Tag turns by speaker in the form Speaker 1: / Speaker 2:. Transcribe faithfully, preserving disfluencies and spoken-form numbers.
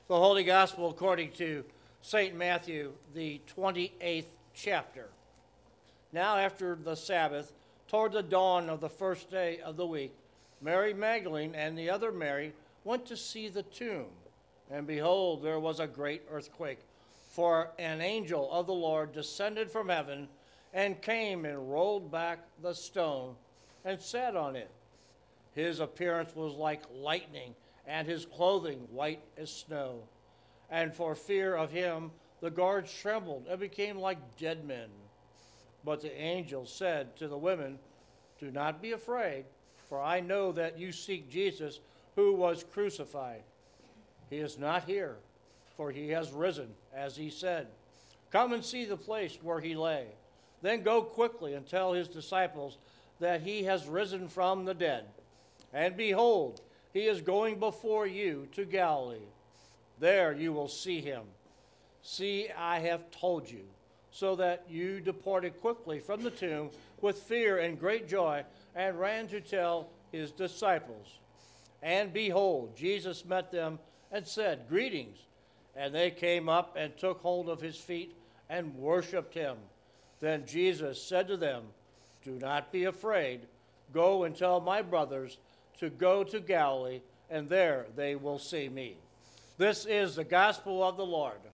Speaker 1: The Holy Gospel according to Saint Matthew, the twenty-eighth chapter. Now after the Sabbath, toward the dawn of the first day of the week, Mary Magdalene and the other Mary went to see the tomb. And behold, there was a great earthquake, for an angel of the Lord descended from heaven and came and rolled back the stone and sat on it. His appearance was like lightning, and his clothing white as snow. And for fear of him, the guards trembled and became like dead men. But the angel said to the women, "Do not be afraid, for I know that you seek Jesus who was crucified. He is not here, for he has risen, as he said. Come and see the place where he lay. Then go quickly and tell his disciples that he has risen from the dead. And behold, he is going before you to Galilee. There you will see him. See, I have told you." So that you departed quickly from the tomb with fear and great joy, and ran to tell his disciples. And behold, Jesus met them and said, "Greetings." And they came up and took hold of his feet and worshipped him. Then Jesus said to them, "Do not be afraid. Go and tell my brothers to go to Galilee, and there they will see me." This is the gospel of the Lord.